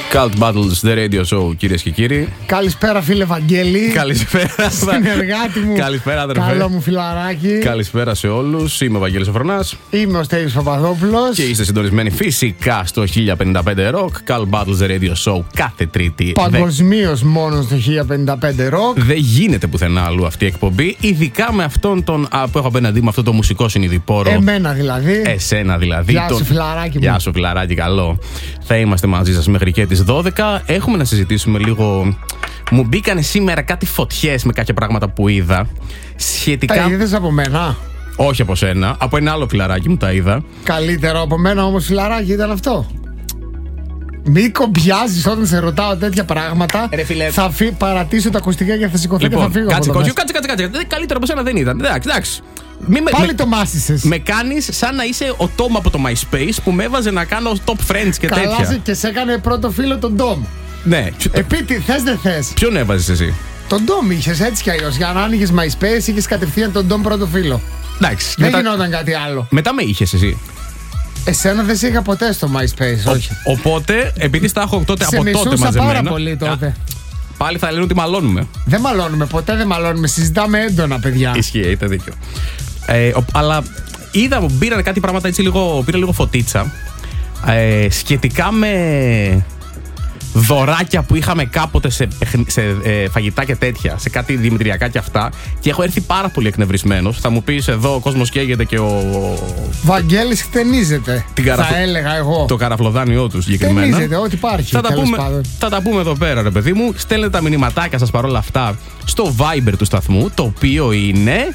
Cult Battles, The Radio Show, κυρίες και κύριοι. Καλησπέρα, φίλε Βαγγέλη. Καλησπέρα, συνεργάτη μου. Καλησπέρα, αδερφέ. Καλό μου φιλαράκι. Καλησπέρα σε όλους. Είμαι ο Βαγγέλης Σοφρονάς. Είμαι ο Στέλιος Παπαδόπουλος. Και είστε συντονισμένοι φυσικά στο 1055 Rock. Cult Battles, The Radio Show, κάθε Τρίτη. Παγκοσμίως μόνο στο 1055 Rock. Δεν γίνεται πουθενά αλλού αυτή η εκπομπή. Ειδικά με αυτόν τον που έχω απέναντί μου, αυτό το μουσικό συνειδηπόρο. Εμένα δηλαδή. Εσένα δηλαδή. Γεια σου, φιλαράκι μου. Γεια σου, φιλαράκι, καλό. Θα είμαστε μαζί σας μέχρι και τις 12. Έχουμε να συζητήσουμε λίγο. Μου μπήκανε σήμερα κάτι φωτιές με κάποια πράγματα που είδα. Σχετικά. Τα είδες από μένα? Όχι από σένα, από ένα άλλο φιλαράκι μου τα είδα. Καλύτερο από μένα όμως φιλαράκι ήταν αυτό. Μη κομπιάζεις όταν σε ρωτάω τέτοια πράγματα. Ρε φίλε. Θα παρατήσω τα ακουστικά και θα σηκωθώ και θα φύγω. Κάτσε. Καλύτερο από σένα δεν ήταν. Εντάξει. Πάλι το μάσησες. Με κάνεις σαν να είσαι ο Tom από το MySpace που με έβαζε να κάνω top friends και καλά τέτοια. Και σε έκανε πρώτο φίλο τον Tom. Ναι. Θες δεν θες. Ποιον έβαζες εσύ? Τον Tom είχες έτσι κι αλλιώς. Για να άνοιγες MySpace είχες κατευθείαν τον Tom πρώτο φίλο. Εντάξει. Δεν γινόταν κάτι άλλο. Μετά με είχες εσύ. Εσένα δεν σε είχα ποτέ στο MySpace, όχι. Οπότε, επειδή στα έχω τότε από τότε μαζεμένα. Σε πάρα πολύ τότε. Πάλι θα λένε ότι μαλώνουμε. Δεν μαλώνουμε, ποτέ δεν μαλώνουμε. Συζητάμε έντονα, παιδιά. Ισχύει, έχετε δίκιο. Αλλά είδα, πήραν κάτι πράγματα έτσι λίγο, πήρα λίγο φωτίτσα. Σχετικά με δωράκια που είχαμε κάποτε σε φαγητά και τέτοια, σε κάτι δημητριακά και αυτά. Και έχω έρθει πάρα πολύ εκνευρισμένος. Θα μου πεις εδώ ο κόσμος καίγεται και ο Βαγγέλης χτενίζεται. Θα έλεγα εγώ. Το καραφλοδάνιό του συγκεκριμένα. Χτενίζεται, ό,τι υπάρχει. Θα τα πούμε εδώ πέρα, ρε παιδί μου. Στέλνετε τα μηνυματάκια σας παρόλα αυτά στο Viber του σταθμού, το οποίο είναι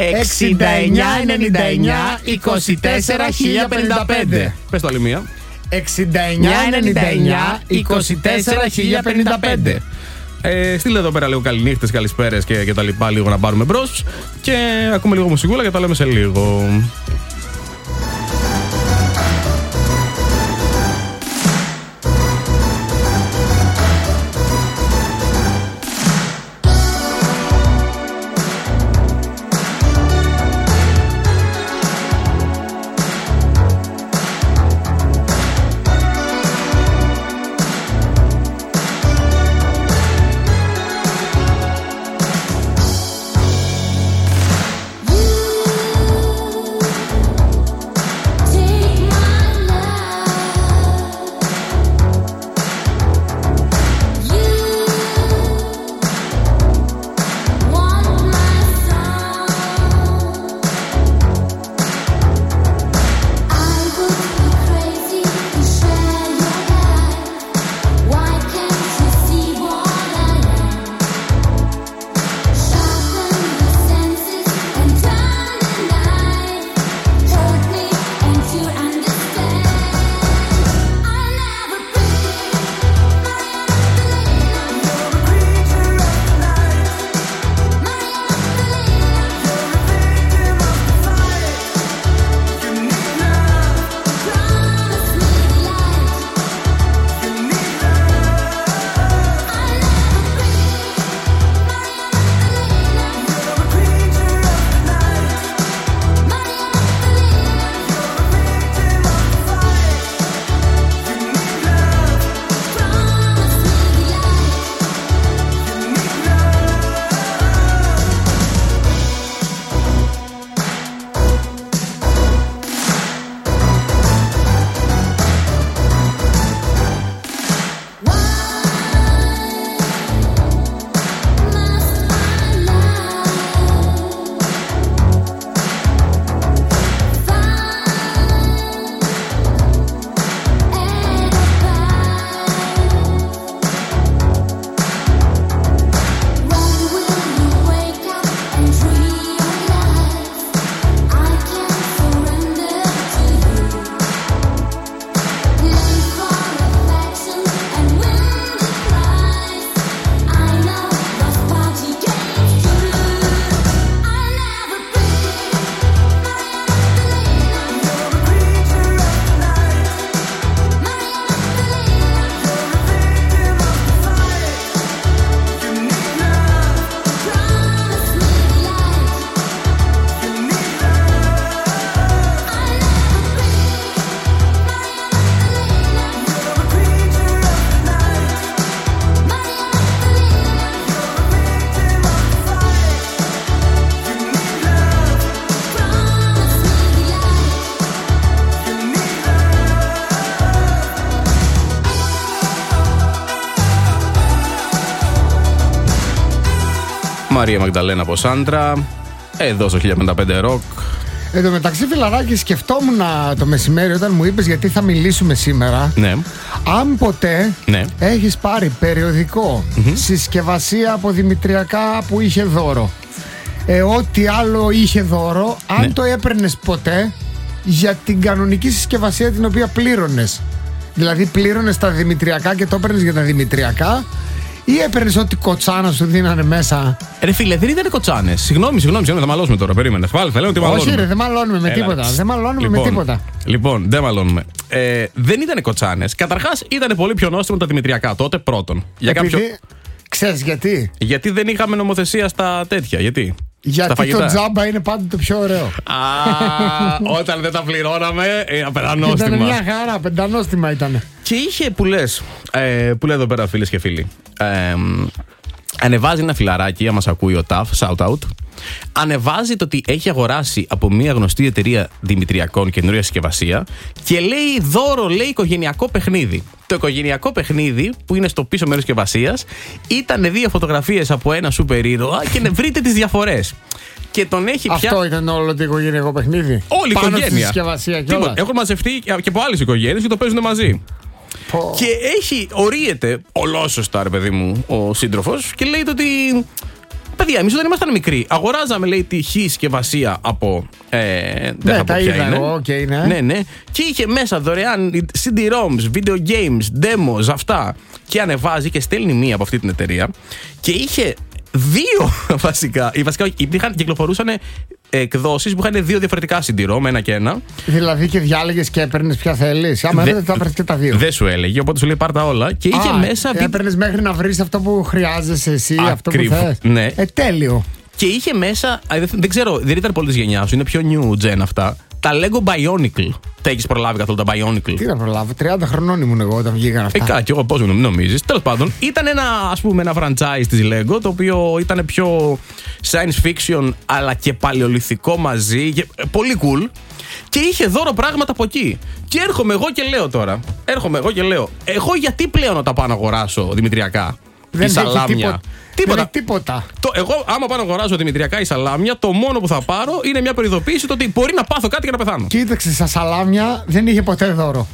6999 24 1055. Πες το άλλη μία. 6999 24 1055. Στείλτε εδώ πέρα λίγο καληνύχτες, καλησπέρες και τα λοιπά, λίγο να πάρουμε μπρος. Και ακούμε λίγο μουσικούλα και τα λέμε σε λίγο. Μαρία Μαγδαλένα από Σάντρα. Εδώ στο 1055 Ροκ. Εν τω μεταξύ, φιλαράκι, σκεφτόμουν το μεσημέρι όταν μου είπες γιατί θα μιλήσουμε σήμερα. Ναι. Αν ποτέ Ναι. έχεις πάρει περιοδικό συσκευασία από δημητριακά που είχε δώρο, ό,τι άλλο είχε δώρο, αν το έπαιρνες ποτέ για την κανονική συσκευασία την οποία πλήρωνες. Δηλαδή πλήρωνες τα δημητριακά και το έπαιρνες για τα δημητριακά, ή έπαιρνες ό,τι κοτσάνα σου δίνανε μέσα. Ρε φίλε, δεν ήταν κοτσάνες. Συγγνώμη, θα μαλώσουμε τώρα. Περίμενε. Πάλι θα λέω ότι μαλώνουμε. Όχι, ρε, δεν μαλώνουμε με τίποτα. Δεν μαλώνουμε με τίποτα. Λοιπόν, δεν μαλώνουμε. Δεν ήταν κοτσάνες. Καταρχάς, ήταν πολύ πιο νόστιμο τα δημητριακά τότε πρώτον. Ξέρεις γιατί? Γιατί δεν είχαμε νομοθεσία στα τέτοια. Γιατί το τζάμπα είναι πάντα το πιο ωραίο. Όταν δεν τα πληρώναμε, πεντανόστιμα. Ήταν μια χαρά, πεντανόστιμα ήταν. Και είχε που λέει εδώ πέρα φίλες και φίλοι. Ανεβάζει ένα φιλαράκι, άμα μας ακούει ο Ταφ, shout out. Ανεβάζει το ότι έχει αγοράσει από μια γνωστή εταιρεία δημητριακών καινούρια συσκευασία και λέει δώρο, λέει οικογενειακό παιχνίδι. Το οικογενειακό παιχνίδι που είναι στο πίσω μέρος συσκευασίας ήταν 2 φωτογραφίες από ένα σούπερ ήρωα και βρείτε τις διαφορές. Και τον έχει πια. Αυτό ήταν όλο το οικογενειακό παιχνίδι. Όλη η οικογένεια. Στη συσκευασία κιόλας. Έχουν μαζευτεί και από άλλες οικογένειες και το παίζουν μαζί. Και ορίεται ολόσωστα, ρε παιδί μου, ο σύντροφος και λέει ότι. Παιδιά, εμείς όταν ήμασταν μικροί, αγοράζαμε, λέει, τη χ συσκευασία από. Ναι, τα είδα εγώ, ναι. Ναι. Και είχε μέσα δωρεάν CD-ROMs, video games, demos, αυτά. Και ανεβάζει και στέλνει μία από αυτή την εταιρεία. Και είχε 2 βασικά. Κυκλοφορούσαν εκδόσεις που είχαν 2 διαφορετικά CD-ROM, ένα και ένα. Δηλαδή και διάλεγες και έπαιρνες ποια θέλεις. Άμα δεν τα έπαιρνες και τα 2. Δεν σου έλεγε, οπότε σου λέει πάρ' τα όλα. Και είχε μέσα. Έπαιρνες μέχρι να βρεις αυτό που χρειάζεσαι εσύ, αυτό που θες. Ναι. Τέλειο. Και είχε μέσα. Δεν ξέρω, δεν ήταν πολύ τη γενιά σου, είναι πιο new gen αυτά. Τα Lego Bionicle. Τα έχεις προλάβει καθόλου τα Bionicle? Τι να προλάβω, 30 χρονών ήμουν εγώ όταν βγήκαν αυτά. Κάτι, εγώ πώς νομίζεις. Τέλος πάντων, ήταν ένα franchise της Lego, το οποίο ήταν πιο science fiction αλλά και παλαιολιθικό μαζί. Και, πολύ cool. Και είχε δώρο πράγματα από εκεί. Και έρχομαι εγώ και λέω, εγώ γιατί πλέον όταν πάω να αγοράσω δημητριακά δεν σαλάμια. Τίποτα. Εγώ, άμα πάω να αγοράσω δημητριακά ή σαλάμια, το μόνο που θα πάρω είναι μια προειδοποίηση το ότι μπορεί να πάθω κάτι και να πεθάνω. Κοίταξε, στα σαλάμια δεν είχε ποτέ δώρο.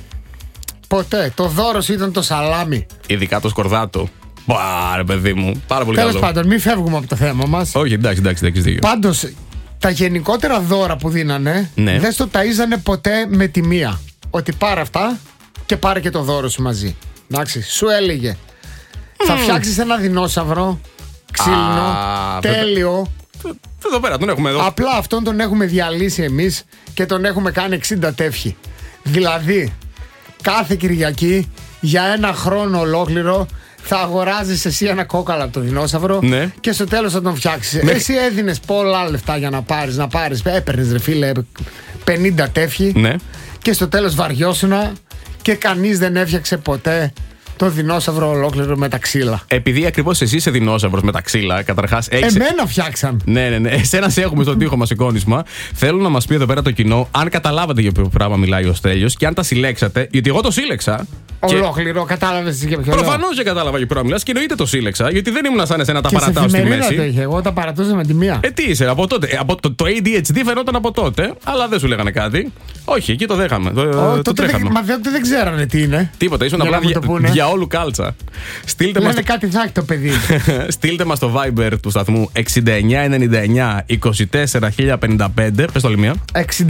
Ποτέ. Το δώρο σου ήταν το σαλάμι. Ειδικά το σκορδάτο. Πάρε, παιδί μου. Πάρα πολύ καλό. Τέλος πάντων, μην φεύγουμε από το θέμα μας. Όχι, εντάξει, δίκιο. Πάντως, τα γενικότερα δώρα που δίνανε, δεν στο ταΐζανε ποτέ με τη μία. Ότι πάρε αυτά και πάρε και το δώρο σου μαζί. Εντάξει, σου έλεγε. Θα φτιάξεις ένα δεινόσαυρο ξύλινο, τέλειο. Εδώ πέρα τον έχουμε εδώ. Απλά αυτόν τον έχουμε διαλύσει εμείς και τον έχουμε κάνει 60 τεύχη. Δηλαδή, κάθε Κυριακή για 1 χρόνο ολόκληρο θα αγοράζεις εσύ ένα κόκαλα από το δεινόσαυρο και στο τέλος θα τον φτιάξεις. Εσύ έδινες πολλά λεφτά για να πάρεις. Έπαιρνες, ρε φίλε, 50 τεύχη και στο τέλος βαριώσουνα και κανείς δεν έφτιαξε ποτέ το δεινόσαυρο ολόκληρο με τα ξύλα. Επειδή ακριβώς εσύ είσαι δεινόσαυρος με τα ξύλα, καταρχάς. Εμένα φτιάξαν. Ναι. Εσένα σε έχουμε στον τοίχο μας εικόνισμα. Θέλω να μας πει εδώ πέρα το κοινό αν καταλάβατε για ποιο πράγμα μιλάει ο Στέλιος και αν τα συλλέξατε. Γιατί εγώ το σύλλεξα. Ολόκληρο, κατάλαβες για ποιο λόγο? Προφανώς και κατάλαβα για ποιο πράγμα μιλάς και εννοείται το σύλλεξα. Γιατί δεν ήμουν σαν εσένα τα παρατάω στη μέση. Το είχε, εγώ τα παρατούσα με τη μία. Τι είσαι, από τότε. Το ADHD φαινόταν από τότε, αλλά δεν σου λέγανε κάτι. Όχι, εκεί το δέχαμε. Το τρέχαμε. Μα δεν ξέρανε τι είναι. Τίποτα, ήσουν απλά για όλου κάλτσα. Στείλτε μας. Κάτι θα έχει το παιδί. Στείλτε μας το Viber του σταθμού 6999 24 1055. Πες το άλλη μία.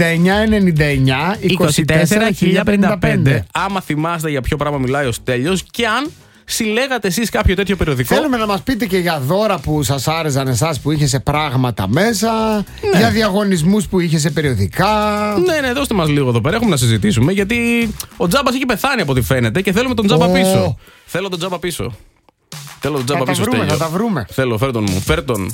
6999 24 1055. Άμα θυμάστε για ποιο πράγμα μιλάει ο Στέλιος και αν συλλέγατε εσείς κάποιο τέτοιο περιοδικό. Θέλουμε να μας πείτε και για δώρα που σας άρεσαν εσάς που είχε σε πράγματα μέσα, για διαγωνισμούς που είχε σε περιοδικά. Ναι, δώστε μας λίγο εδώ πέρα. Έχουμε να συζητήσουμε γιατί ο Τζάμπας έχει πεθάνει από ό,τι φαίνεται και θέλουμε τον Τζάμπα πίσω. Θέλω τον Τζάμπα πίσω. Θέλω τον Τζάμπα πίσω. Θα τα βρούμε. Θέλω, φέρ τον μου. Φέρ τον.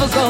go.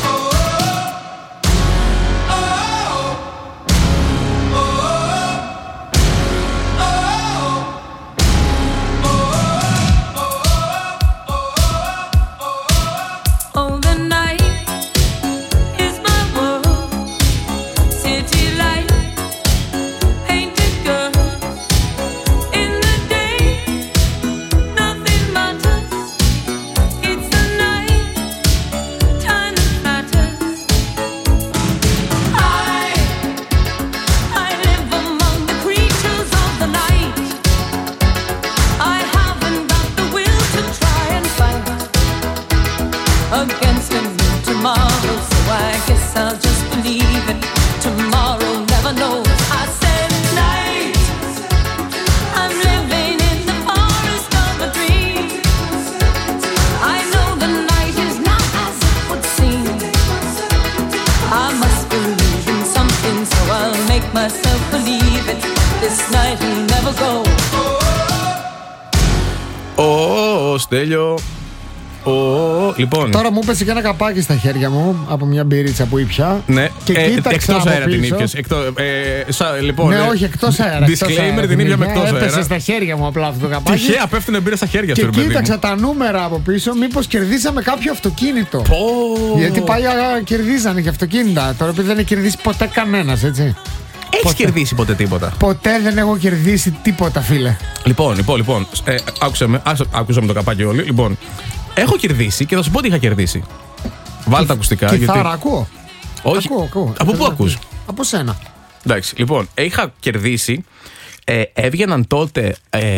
Στέλιο. Λοιπόν. Τώρα μου έπεσε και ένα καπάκι στα χέρια μου από μια μπυρίτσα που ήπια. Ναι, και κοίταξα εκτός αέρα την ήπιες. Λοιπόν, ναι, όχι, εκτός αέρα. Disclaimer, την ήπια με εκτός αέρα. Έπεσε στα χέρια μου απλά αυτό το καπάκι. Τυχαία πέφτουνε μπύρα στα χέρια σου. Και κοίταξα τα νούμερα από πίσω, μήπως κερδίσαμε κάποιο αυτοκίνητο. Γιατί παλιά κερδίζανε και αυτοκίνητα. Τώρα επειδή δεν έχει κερδίσει ποτέ κανένας, έτσι. Έχεις κερδίσει ποτέ τίποτα? Ποτέ δεν έχω κερδίσει τίποτα, φίλε. Λοιπόν. Άκουσα με το καπάκι όλοι. Λοιπόν, έχω κερδίσει και θα σου πω τι είχα κερδίσει. Βάλτε τα ακουστικά. Κιθάρα, ακούω. Όχι. Ακούω. Από πού ακούς? Από σένα. Εντάξει, λοιπόν, είχα κερδίσει. Έβγαιναν τότε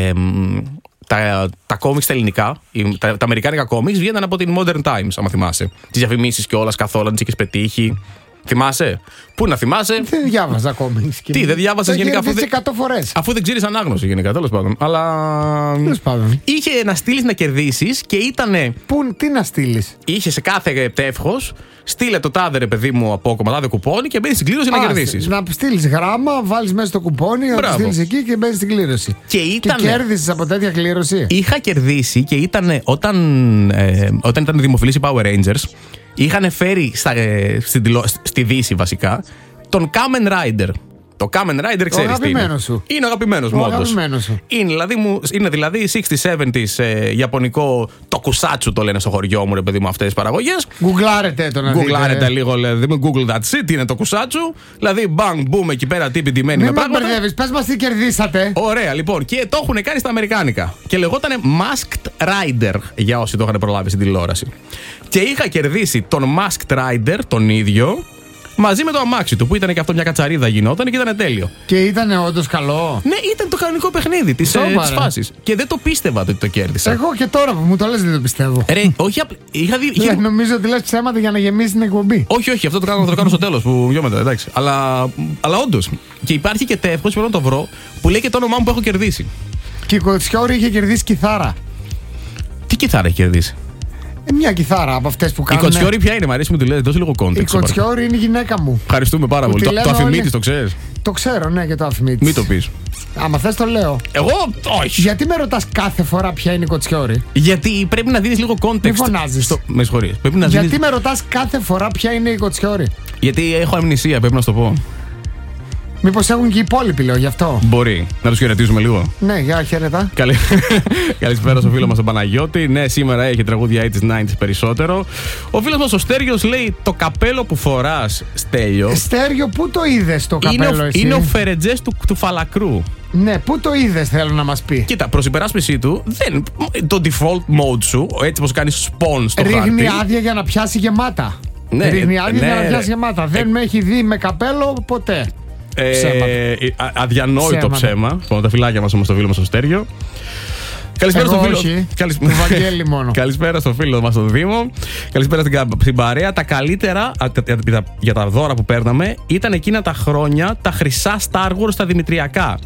τα κόμιξ τα ελληνικά, τα αμερικάνικα κόμιξ βγαίναν από την Modern Times, άμα θυμάσαι. Τις διαφημίσεις και όλα καθόλου, αν τις είχες πετύχει. Θυμάσαι? Πού να θυμάσαι? Δεν διάβαζα ακόμη. Τι, δεν διάβαζες γενικά? Αφού δεν ξέρεις ανάγνωση γενικά, τέλος πάντων. Αλλά. Τέλος πάντων. Είχε να στείλεις να κερδίσεις και ήτανε. Τι να στείλεις? Είχε σε κάθε τεύχος, στείλε το τάδε ρε παιδί μου απόκομμα, τάδε κουπόνι και μπαίνεις στην κλήρωση να κερδίσεις. Να στείλεις γράμμα, βάλεις μέσα το κουπόνι, να το στείλεις εκεί και μπαίνεις στην κλήρωση. Και κέρδισες από τέτοια κλήρωση? Είχα κερδίσει και ήταν όταν ήταν δημοφιλής οι Power Rangers. Είχαν φέρει στη Δύση βασικά τον Kamen Rider. Το Kamen Rider ξέρεις τι είναι? Είναι ο αγαπημένος μου όντως. Είναι δηλαδή 60-70s ιαπωνικό tokusatsu το λένε στο χωριό μου ρε παιδί μου αυτές τις παραγωγές. Γκουγκλάρετε το να δείτε. Γκουγκλάρετε λίγο, Google that shit, είναι tokusatsu. Δηλαδή bang boom εκεί πέρα τύποι ντυμένοι με πράγματα. Μην με μπερδεύεις, πες μας τι κερδίσατε. Ωραία λοιπόν, και το έχουν κάνει στα αμερικάνικα. Και λεγότανε Masked Rider για όσοι το είχαν προλάβει στην τηλεόραση. Και είχα κερδίσει τον Masked Rider τον ίδιο, μαζί με το αμάξι του που ήταν και αυτό μια κατσαρίδα γινόταν και ήταν τέλειο. Και ήταν όντως καλό? Ναι, ήταν το κανονικό παιχνίδι της φάσης. Και δεν το πίστευα ότι το κέρδισα. Εγώ και τώρα που μου το λες δεν το πιστεύω. Ρε, όχι, είχα δει. Νομίζω ότι λες ψέματα για να γεμίσει την εκπομπή. Όχι, αυτό το κάνω στο τέλος που γιόμεται, εντάξει. Αλλά όντως. Και υπάρχει και τεύχος, πρέπει να το βρω, που λέει και το όνομά μου που έχω κερδίσει. Και η Κοτσιόρη είχε κερδίσει κιθάρα. Τι κιθάρα έχει κερδίσει? Μια κιθάρα από αυτές που κάνουν. Η Κοτσιόρη ποια είναι, μ' αρέσει που τη λέει, δώσε λίγο context. Η Κοτσιόρη είναι η γυναίκα μου. Ευχαριστούμε πάρα πολύ. Το Αφημίτης το ξέρεις? Το ξέρω, ναι, και το Αφημίτης. Μην το πεις. Άμα θες το λέω. Εγώ όχι. Γιατί με ρωτάς κάθε φορά ποια είναι η Κοτσιόρη? Γιατί πρέπει να δίνεις λίγο context. Μην φωνάζεις. Με συγχωρείς. Γιατί με ρωτάς κάθε φορά ποια είναι η Κοτσιόρη? Γιατί έχω αμνησία, πρέπει να σου το πω. Μήπως έχουν και οι υπόλοιποι, λέω, γι' αυτό. Μπορεί. Να τους χαιρετήσουμε λίγο. Ναι, για χαιρετά. Καλησπέρα στο φίλο μας τον Παναγιώτη. Ναι, σήμερα έχει τραγούδια 80s, 90s περισσότερο. Ο φίλος μας ο Στέργιος λέει το καπέλο που φοράς, Στέλιο. Στέργιο, πού το είδες το καπέλο εσύ? Είναι ο Φερετζές του Φαλακρού. Ναι, πού το είδες, θέλω να μας πει. Κοίτα, προς υπεράσπιση του, το default mode σου, έτσι πως κάνεις spawn στο χάρτη. Ρίχνει άδεια για να πιάσει γεμάτα. Ναι, ρίχνει άδεια για να πιάσει γεμάτα. Δεν με έχει δει με καπέλο ποτέ. Αδιανόητο ψέμα. Τα φιλάκια μας όμως στο φίλο μας στο Στέργιο. Καλησπέρα στο φίλο. Βαγγέλη μόνο. Καλησπέρα στο φίλο μας στον Δήμο. Καλησπέρα στην παρέα. Τα καλύτερα για τα δώρα που παίρναμε ήταν εκείνα τα χρόνια τα χρυσά Star Wars στα δημητριακά.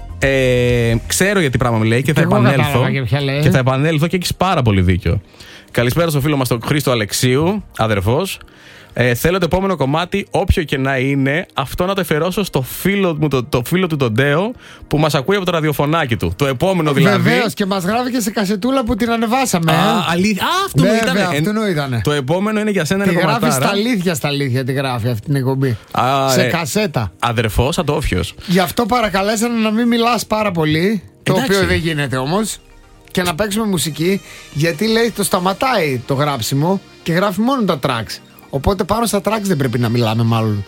Ξέρω για τι πράγμα μου λέει και θα επανέλθω. Και θα επανέλθω και έχεις πάρα πολύ δίκιο. Καλησπέρα στο φίλο μας τον Χρήστο Αλεξίου, αδερφός. Θέλω το επόμενο κομμάτι, όποιο και να είναι, αυτό να το εφερώσω στο φίλο μου, το φίλο του τον Ντέο, που μας ακούει από το ραδιοφωνάκι του. Το επόμενο δηλαδή. Βεβαίως, και μας γράφει και σε κασετούλα που την ανεβάσαμε. Αυτό μου ήταν. Το επόμενο είναι για σένα, τη είναι γράφει στα αλήθεια, τη γράφει αυτή την εκπομπή. Σε κασέτα. Αδερφός ατόφιος. Γι' αυτό παρακαλέσανε να μην μιλάς πάρα πολύ. Το οποίο δεν γίνεται όμως. Και να παίξουμε μουσική, γιατί λέει το σταματάει το γράψιμο και γράφει μόνο τα tracks. Οπότε πάνω στα tracks δεν πρέπει να μιλάμε, μάλλον.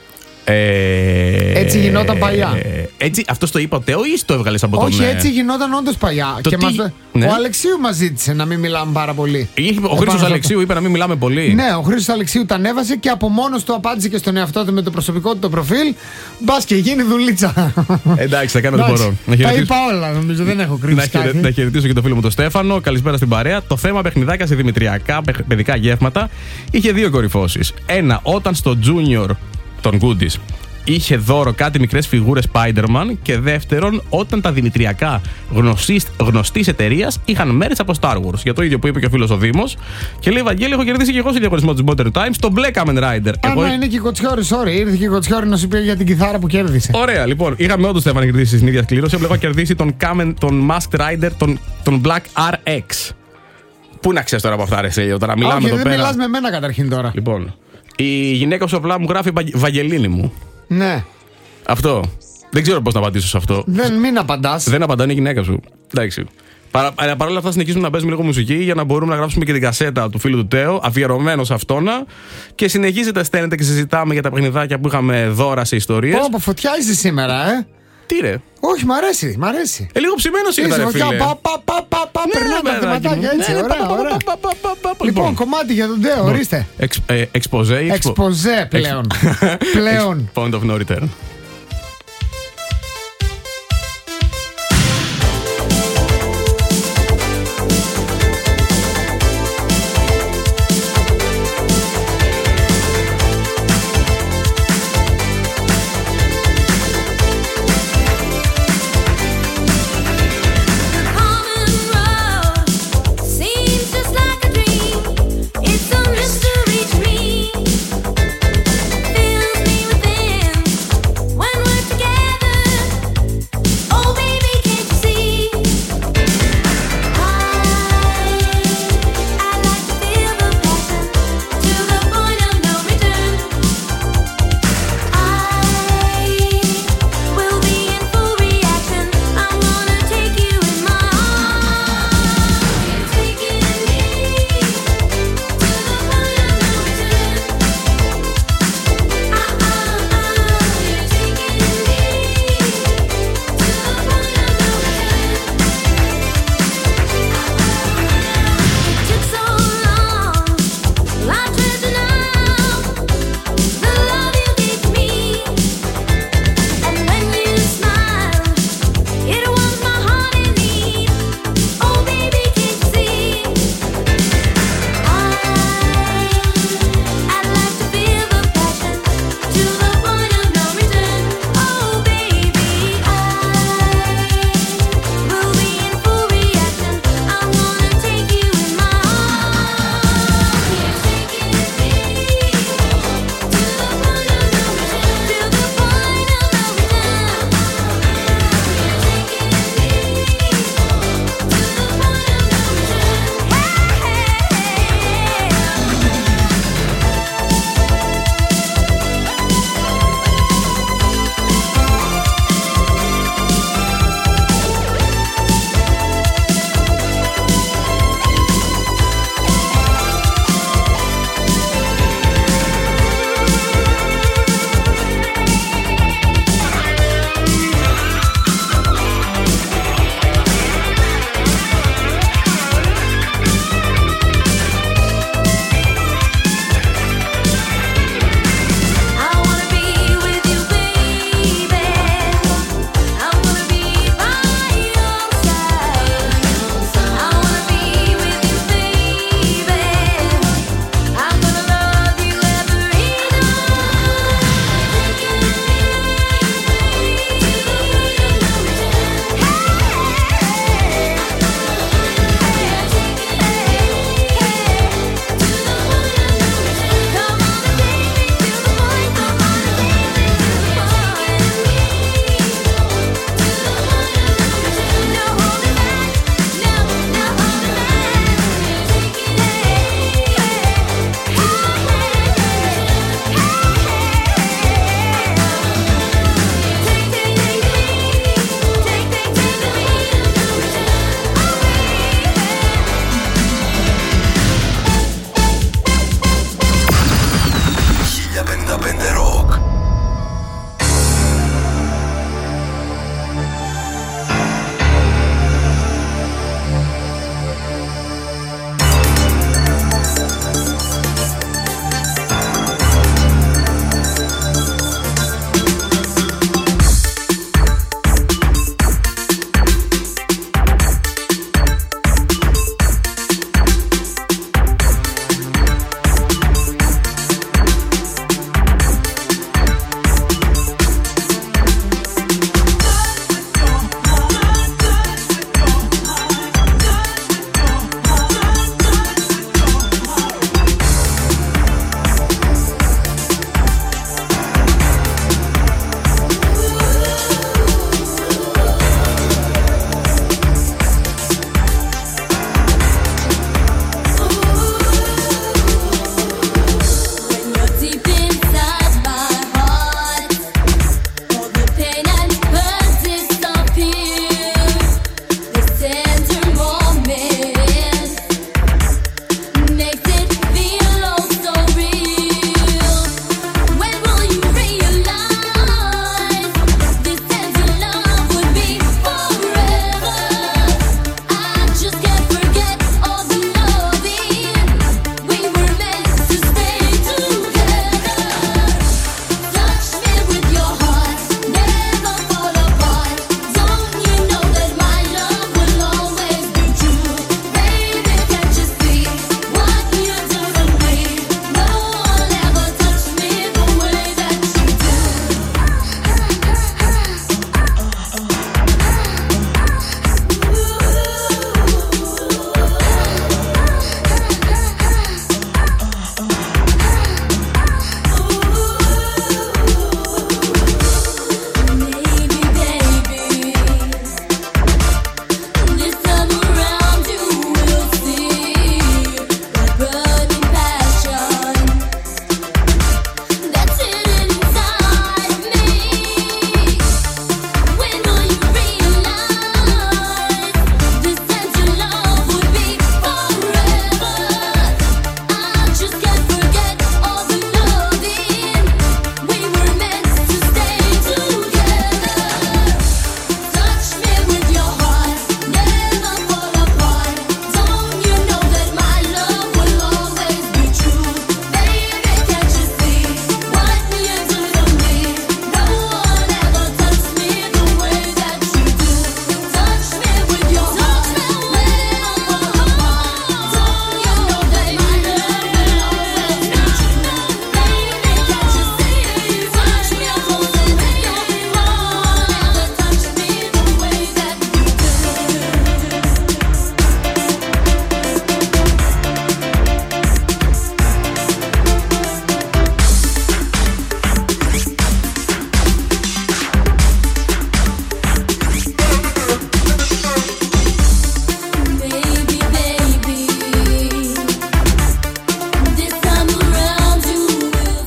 Έτσι γινόταν παλιά. Έτσι, αυτό το είπε ο Τέο ή το έβγαλε από τον. Όχι, έτσι γινόταν όντως παλιά. Ο Αλεξίου μας ζήτησε να μην μιλάμε πάρα πολύ. Ο Χρήστος Αλεξίου είπε να μην μιλάμε πολύ. Ναι, ο Χρήστος Αλεξίου τα ανέβασε και από μόνος του απάντησε και στον εαυτό του με το προσωπικό του το προφίλ. Μπας και γίνει δουλίτσα. Εντάξει, θα κάνω ό,τι μπορώ. Τα είπα όλα, νομίζω, δεν έχω κρύψει κάτι. Να χαιρετήσω και το φίλο μου τον Στέφανο. Καλησπέρα στην παρέα. Το θέμα παιχνιδάκια σε δημητριακά παιδικά γεύματα είχε δύο κορυφώσεις. Ένα, όταν στο Junior των Goodies είχε δώρο κάτι μικρές φιγούρες Spider-Man, και δεύτερον, όταν τα δημητριακά γνωστής εταιρείας είχαν μέρες από Star Wars. Για το ίδιο που είπε και ο φίλος ο Δήμος. Και λέει: Βαγγέλη, έχω κερδίσει και εγώ σε διαγωνισμό της Modern Times το Black Kamen Rider. Είναι και η Κοτσιόρη, sorry. Ήρθε και η Κοτσιόρη να σου πει για την κιθάρα που κέρδισε. Ωραία, λοιπόν. Είχαμε όντως Στέφανα κερδίσει στην ίδια κλήρωση. Απλά έχω κερδίσει τον Masked Rider, τον Black RX. Πού να ξέρεις τώρα από αυτά, ρε Σέλιο, τώρα μιλάμε εδώ πέρα. Δεν μιλάς με μένα καταρχήν τώρα. Λοιπόν, η γυναίκα σου απλά μου γράφει Βαγγελίνη μου. Ναι. Αυτό. Δεν ξέρω πώς να απαντήσω σε αυτό. Μην απαντάς. Δεν απαντάνε η γυναίκα σου. Εντάξει. Παρ' όλα αυτά, συνεχίζουμε να παίζουμε λίγο μουσική για να μπορούμε να γράψουμε και την κασέτα του φίλου του Τέο, αφιερωμένο σε αυτόνα. Και συνεχίζετε, στέλνετε και συζητάμε για τα παιχνιδάκια που είχαμε δώρα σε ιστορίες. Πω, φωτιάζει σήμερα, Τι ρε. Όχι, μ' αρέσει, μ' αρέσει. Λίγο ψημένος ήρθα, ρε φίλε. Περνάμε τα θεματάκια έτσι, ωραία. Λοιπόν, κομμάτι για τον Τέο, ορίστε. Εξποζέ πλέον. Point of no return.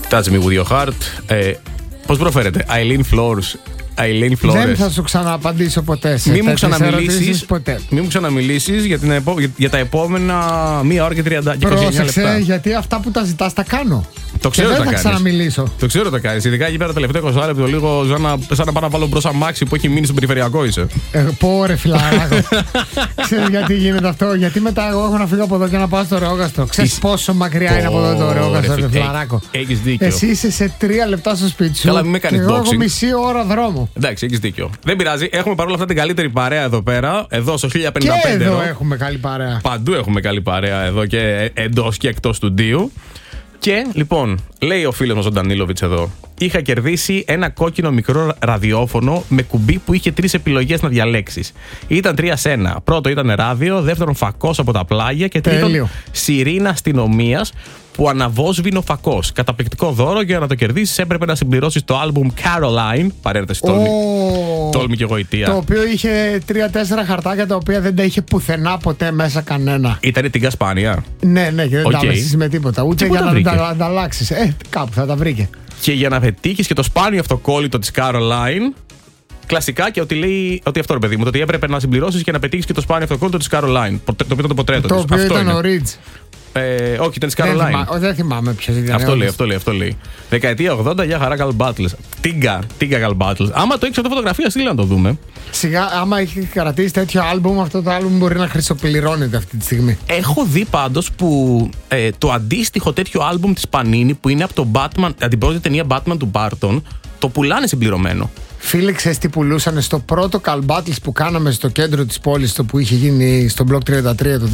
Touch me with your heart. Πώς προφέρεται? Eileen Flores. Δεν θα σου ξανααπαντήσω ποτέ σε τέτοιες ερωτήσεις ποτέ. Μην μου ξαναμιλήσεις για τα επόμενα 1 ώρα και 30 λεπτά. Πρόσεξε, γιατί αυτά που τα ζητάς τα κάνω. Το ξέρω και τα δεν θα κάνεις. ξαναμιλήσω. Το ξέρω τα κάνεις. Ειδικά εκεί πέρα τελευταίο 20 λεπτό, λίγο σαν να πάω να βάλω μπρος αμάξι που έχει μείνει στο περιφερειακό είσαι. Πω ρε φιλαράκο. Ξέρεις γιατί γίνεται αυτό? Γιατί μετά εγώ έχω να φύγω από εδώ και να πάω στο Ρεόγκαστρο. Ξέρεις πόσο μακριά είναι από εδώ το Ρεόγκαστρο, ρε φιλαράκο? Έχεις δίκιο. Εσύ είσαι σε 3 λεπτά στο σπίτι σου. Καλά, μην με κάνεις εγώ έχω boxing. μισή ώρα δρόμο. Εντάξει, έχεις δίκιο. Δεν πειράζει. Έχουμε παρόλα αυτά την καλύτερη παρέα εδώ πέρα. Εδώ στο 1055. Και εδώ έχουμε καλή παρέα. Παντού έχουμε καλή παρέα εδώ και εντός και εκτός του ντίου. Και λοιπόν, λέει ο φίλος μας ο Ντανίλοβιτς εδώ, είχα κερδίσει ένα κόκκινο μικρό ραδιόφωνο με κουμπί που είχε 3 επιλογές να διαλέξεις. Ήταν 3 σε 1. Πρώτο ήταν ράδιο, δεύτερον φακός από τα πλάγια και τρίτον σιρήνα αστυνομίας που αναβόσβηνε ο φακός. Καταπληκτικό δώρο, και για να το κερδίσεις έπρεπε να συμπληρώσεις το άλμπουμ Caroline. Παρένθεση, τόλμη και γοητεία. Το οποίο είχε 3-4 χαρτάκια τα οποία δεν τα είχε πουθενά ποτέ μέσα κανένα. Ήταν την Κασπάνια. Ναι, και δεν τα έβεσες με τίποτα. Ούτε για να τα ανταλλάξεις. Κάπου θα τα βρήκε. Και για να πετύχεις και το σπάνιο αυτοκόλλητο της Caroline. Κλασικά, και ότι λέει ότι αυτό, ρε παιδί μου, ότι έπρεπε να συμπληρώσεις και να πετύχεις και το σπάνιο αυτοκόλλητο της Caroline. Το οποίο ήταν το πορτρέτο της. Το οποίο ήταν ο Ridge. Όχι, ήταν της Caroline. Δεν θυμάμαι ποιος ήταν. Αυτό λέει. Δεκαετία 80, για χαρά Gal Battles. Τίγκα Gal Battles. Άμα το έχεις αυτό φωτογραφία, στείλε να το δούμε. Σιγά, άμα έχει κρατήσει τέτοιο άλμπουμ, αυτό το άλμπουμ μπορεί να χρυσοπληρώνεται αυτή τη στιγμή. Έχω δει πάντως που το αντίστοιχο τέτοιο άλμπουμ της Panini που είναι από το Batman, την πρώτη ταινία Batman του Barton, το πουλάνε συμπληρωμένο. Φίλε, ξέρεις τι πουλούσανε στο πρώτο Cal Battles που κάναμε στο κέντρο της πόλης, το που είχε γίνει στο Block 33 το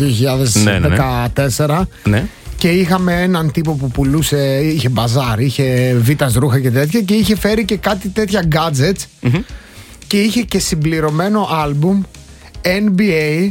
2014. Ναι. Και είχαμε έναν τύπο που πουλούσε, είχε μπαζάρ, είχε βίτας ρούχα και τέτοια, και είχε φέρει και κάτι τέτοια gadgets. Και είχε και συμπληρωμένο άλμπουμ NBA,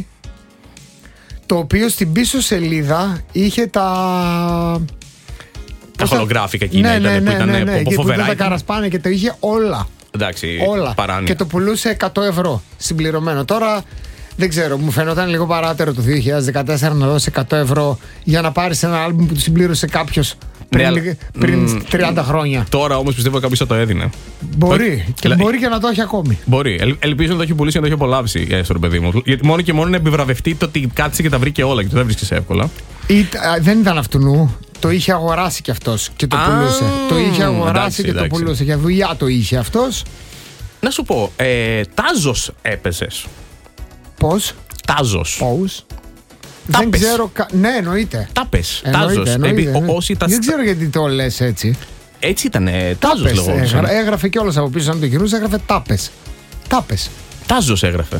το οποίο στην πίσω σελίδα είχε τα χολογράφικα εκείνα που ήταν που τα καρασπάνε και το είχε όλα. Εντάξει, όλα. Παράνοια. Και το πουλούσε 100 ευρώ συμπληρωμένο. Τώρα δεν ξέρω, μου φαινόταν λίγο παράτερο το 2014 να δώσει 100 ευρώ για να πάρεις ένα άλμπουμ που του συμπλήρωσε κάποιος πριν 30 χρόνια. Τώρα όμως πιστεύω κάποιος θα το έδινε. Μπορεί. Μπορεί και να το έχει ακόμη. Μπορεί. Ελπίζω να το έχει πουλήσει και να το έχει απολαύσει έστω, ρε παιδί μου. Γιατί μόνο και μόνο να επιβραβευτεί το ότι κάτσε και τα βρήκε όλα και το δεν βρίσκεις εύκολα. Δεν ήταν αυτού. Το είχε αγοράσει κι αυτός και το πουλούσε. Το είχε αγοράσει και το πουλούσε. Για δουλειά το είχε αυτός. Να σου πω, Τάζος έπαιζες? Πώς? Τάζος. Πώς? Δεν ξέρω. Ναι, εννοείται. Τάπες. Τάζος. Δεν ξέρω γιατί το λες έτσι. Έτσι ήταν. Τάζος λεγόταν. Έγραφε κιόλας από πίσω, αν το γυρνούσε, έγραφε Τάπες. Τάζος έγραφε.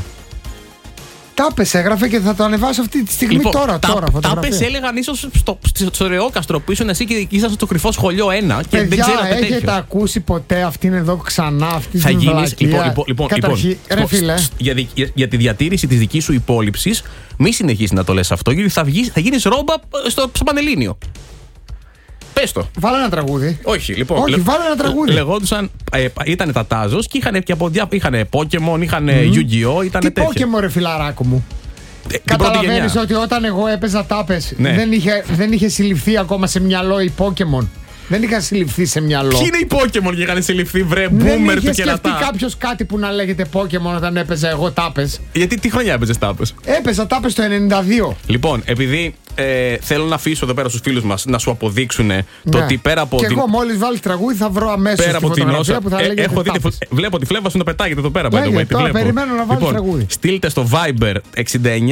Τάπες έγραφε και θα το ανεβάσω αυτή τη στιγμή. Λοιπόν, τώρα. Τάπες έλεγαν ίσως στο Ρεόκαστρο που ήσουν εσύ και ήσασταν στο κρυφό σχολείο 1 και δεν ξέρω τι τέτοιο. Έχετε ακούσει ποτέ αυτήν εδώ ξανά αυτή θα την γίνεις, βλακεία? Λοιπόν, ρε φίλε. Για τη διατήρηση της δικής σου υπόλοιψης, μη συνεχίσεις να το λες αυτό, γιατί θα γίνεις ρόμπα στο Πανελλήνιο. Πες το. Βάλε ένα τραγούδι. Όχι, λοιπόν. Βάλε ένα τραγούδι. Λεγόντουσαν. Ήταν τα Τάζος και είχαν Pokémon, είχαν Yu-Gi-Oh! Ήταν τι τέτοια. Pokémon, ρε φιλαράκο μου. Καταλαβαίνεις ότι όταν εγώ έπαιζα τάπες, δεν είχε συλληφθεί ακόμα σε μυαλό η Pokémon. Δεν είχαν συλληφθεί σε μυαλό. Ποιοι είναι οι Pokémon και είχαν συλληφθεί, βρε, boomer του κερατά. Δεν είχε σκεφτεί κάποιος κάτι που να λέγεται Pokémon όταν έπαιζα εγώ τάπες. Γιατί τι χρονιά έπαιζες τάπες? Έπαιζα τάπες το 92. Λοιπόν, επειδή θέλω να αφήσω εδώ πέρα στους φίλους μας να σου αποδείξουν το ότι πέρα από. Και εγώ μόλις βάλεις τραγούδι θα βρω αμέσως πέρα τη φωτογραφία που θα λέγεται τάπες. Βλέπω τη φλέβα σου να πετάγεται εδώ πέρα. Τώρα περιμένω να βάλεις τραγούδι. Στείλτε στο Viber 6999 24